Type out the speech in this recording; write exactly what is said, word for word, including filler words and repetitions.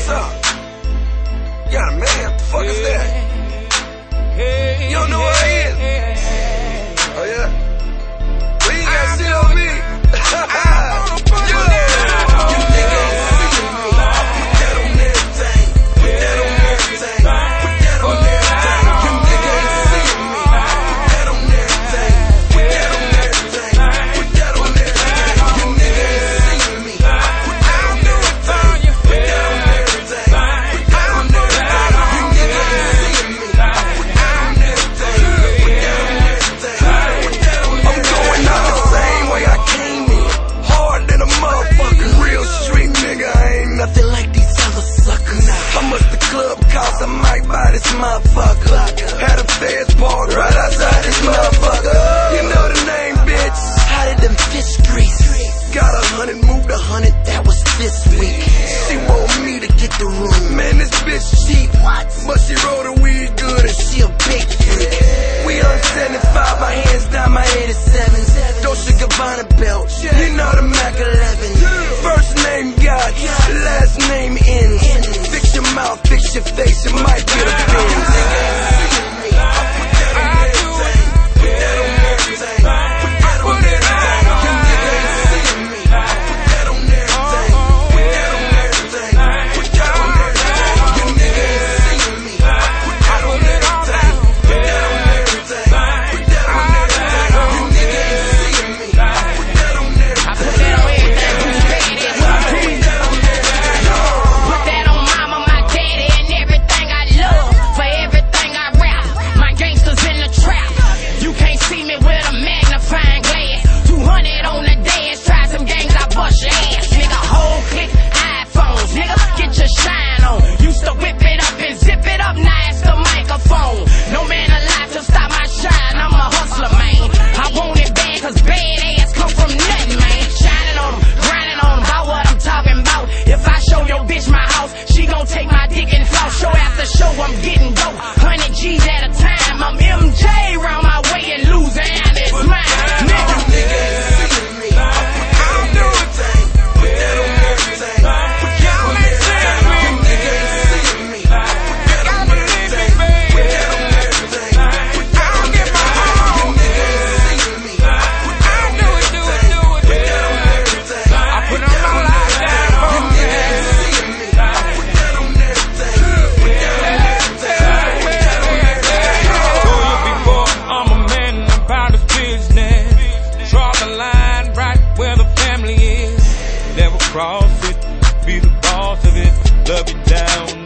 up? You got a man? What the fuck is that? You don't know who I is? Oh yeah? Well, you got shit on me. I might buy this motherfucker. Had a fast park right outside this motherfucker. You know the name, bitch. Hotter than fish grease. Got a hundred, moved a hundred, that was this week. She want me to get the room. Man, this bitch cheap. But she roll the weed good and she a big freak. We on seventy-five, my hands down my eighty-seven. Dolce Gabbana belt, you know the Mac eleven. First name God, last name N. Fix your mouth, fix your face, you might get a Benz. Cross it, be the boss of it, love you down.